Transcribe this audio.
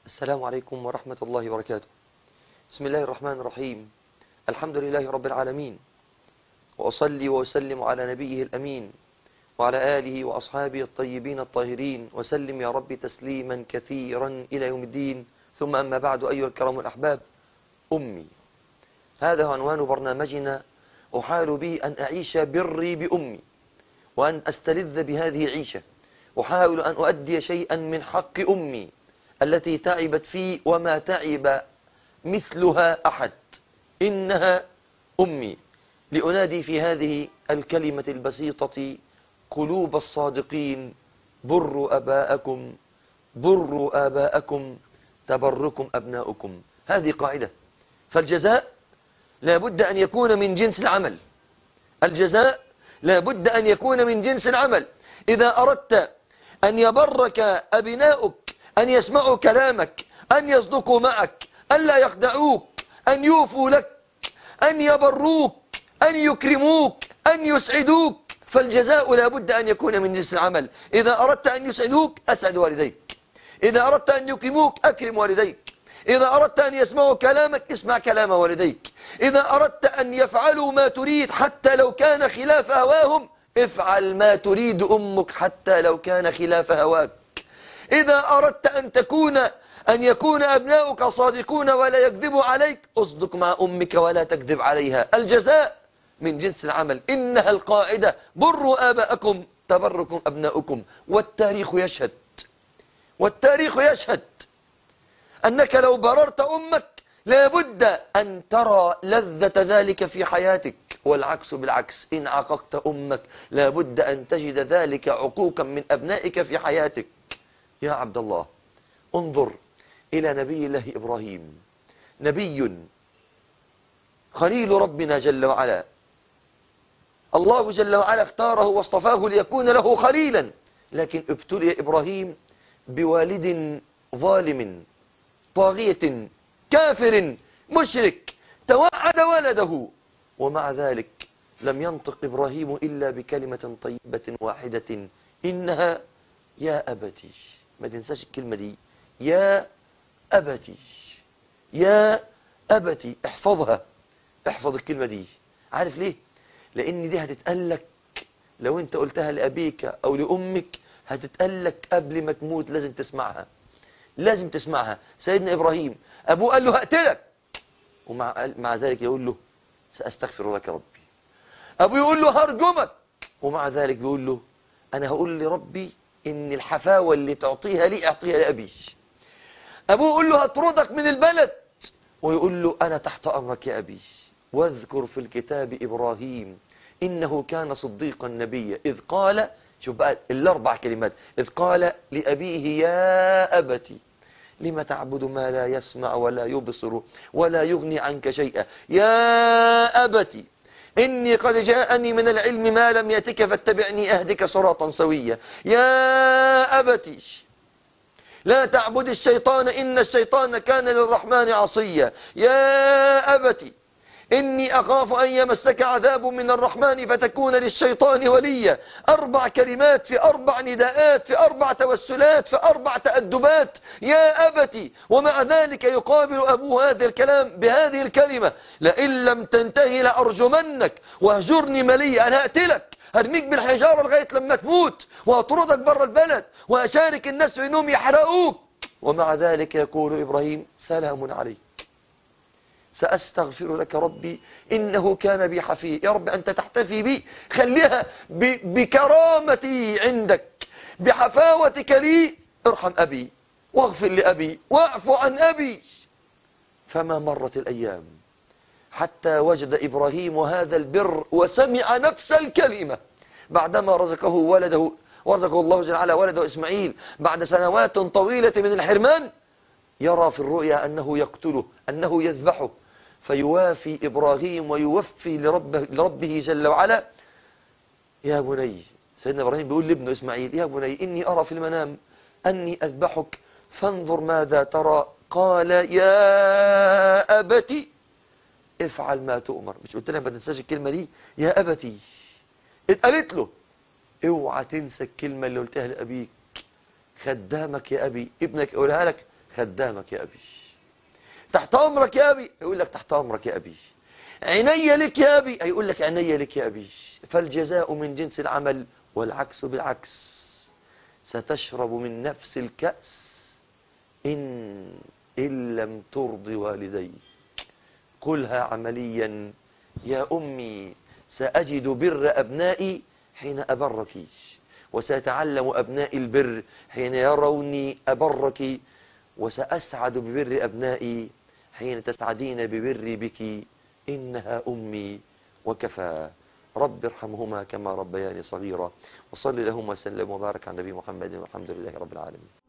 السلام عليكم ورحمة الله وبركاته. بسم الله الرحمن الرحيم. الحمد لله رب العالمين، وأصلي وأسلم على نبيه الأمين وعلى آله وأصحابه الطيبين الطاهرين، وسلم يا رب تسليما كثيرا إلى يوم الدين. ثم أما بعد، أيها الكرام الأحباب، أمي، هذا عنوان برنامجنا. أحاول به أن أعيش بري بأمي وأن أستلذ بهذه العيشة. أحاول أن أؤدي شيئا من حق أمي التي تعبت في وما تعب مثلها أحد. إنها أمي. لأنادي في هذه الكلمة البسيطة قلوب الصادقين: بروا أباءكم، بروا آباءكم، تبركم أبناؤكم. هذه قاعدة. فالجزاء لا بد أن يكون من جنس العمل. الجزاء لا بد أن يكون من جنس العمل. إذا أردت أن يبرك أبناؤك، أن يسمعوا كلامك، أن يصدقوا معك، أن لا يخدعوك، أن يوفوا لك، أن يبروك، أن يكرموك، أن يسعدوك، فالجزاء لا بد أن يكون من جنس العمل. إذا أردت أن يسعدوك، أسعد والديك. إذا أردت أن يكرموك، أكرم والديك. إذا أردت أن يسمعوا كلامك، اسمع كلام والديك. إذا أردت أن يفعلوا ما تريد حتى لو كان خلاف هواهم، افعل ما تريد أمك حتى لو كان خلاف هواك. إذا أردت أن يكون أبناؤك صادقون ولا يكذبوا عليك، اصدق مع أمك ولا تكذب عليها. الجزاء من جنس العمل. إنها القاعدة: بروا آباءكم، تبركم أبناؤكم. والتاريخ يشهد أنك لو بررت أمك لابد أن ترى لذة ذلك في حياتك، والعكس بالعكس. إن عققت أمك لابد أن تجد ذلك عقوقا من أبنائك في حياتك. يا عبد الله، انظر إلى نبي الله إبراهيم، نبي خليل ربنا جل وعلا. الله جل وعلا اختاره واصطفاه ليكون له خليلا، لكن ابتلي إبراهيم بوالد ظالم طاغية كافر مشرك توعد ولده، ومع ذلك لم ينطق إبراهيم إلا بكلمة طيبة واحدة، إنها يا أبتي. ما تنساش الكلمة دي، يا أبتي، يا أبتي. احفظها، احفظ الكلمة دي. عارف ليه؟ لأن دي هتتقلك لو انت قلتها لأبيك أو لأمك، هتتقلك قبل ما تموت. لازم تسمعها، لازم تسمعها. سيدنا إبراهيم أبوه قال له هقتلك، ومع ذلك يقول له سأستغفر لك ربي. أبوه يقول له هرجمك، ومع ذلك يقول له أنا هقول لربي إن الحفاوة اللي تعطيها لي أعطيها لأبي. أبوه يقول له هطردك من البلد، ويقول له أنا تحت أمرك يا أبي. واذكر في الكتاب إبراهيم إنه كان صديقا نبيا إذ قال، شوف بقى الأربع كلمات، إذ قال لأبيه يا أبتي لم تعبد ما لا يسمع ولا يبصر ولا يغني عنك شيئا. يا أبتي إني قد جاءني من العلم ما لم يأتك فاتبعني أهدك صراطا سويا. يا أبتي لا تعبد الشيطان إن الشيطان كان للرحمن عصيا. يا أبتي إني أخاف أن يمسك عذاب من الرحمن فتكون للشيطان وليا. 4 كلمات في 4 نداءات في 4 توسلات في 4 تأدبات. يا أبتي، ومع ذلك يقابل أبوه هذا الكلام بهذه الكلمة: لئن لم تنتهي لأرجمنك واهجرني مليا. أنا هقتلك، هرميك بالحجارة لغاية لما تموت، وأطردك بره البلد، وأشارك الناس في أنهم يحرقوك. ومع ذلك يقول إبراهيم سلام عليك، سأستغفر لك ربي إنه كان بي حفي. يا رب أنت تحتفي بي، خليها بكرامتي عندك، بحفاوتك لي. ارحم أبي واغفر لأبي واعف عن أبي. فما مرت الأيام حتى وجد إبراهيم هذا البر وسمع نفس الكلمة بعدما ورزقه الله جل وعلا ولده إسماعيل بعد سنوات طويلة من الحرمان. يرى في الرؤيا أنه يقتله، أنه يذبحه، فيوافي إبراهيم ويوفي لربه جل وعلا. يا بني، سيدنا إبراهيم بيقول لابنه إسماعيل: يا بني إني أرى في المنام أني أذبحك فانظر ماذا ترى. قال يا أبتي افعل ما تؤمر. مش قلت لك ما تنساش الكلمة دي؟ يا أبتي اتقالت له. اوعى تنسى الكلمة اللي قلتها لأبيك. خدامك يا أبي، ابنك يقولها لك خدامك يا أبي. تحت أمرك يا أبي، يقول لك تحت أمرك يا أبي. عيني لك يا أبي، يقول لك عيني لك يا أبي. فالجزاء من جنس العمل والعكس بالعكس. ستشرب من نفس الكأس إن لم ترضي والديك. قلها عمليا: يا أمي سأجد بر أبنائي حين أبرك، وسيتعلم أبنائي البر حين يروني أبرك، وسأسعد ببر أبنائي حين تسعدين ببري بك. إنها أمي وكفى. رب ارحمهما كما ربياني صغيرا. وصل اللهم وسلم وبارك على نبي محمد والحمد لله رب العالمين.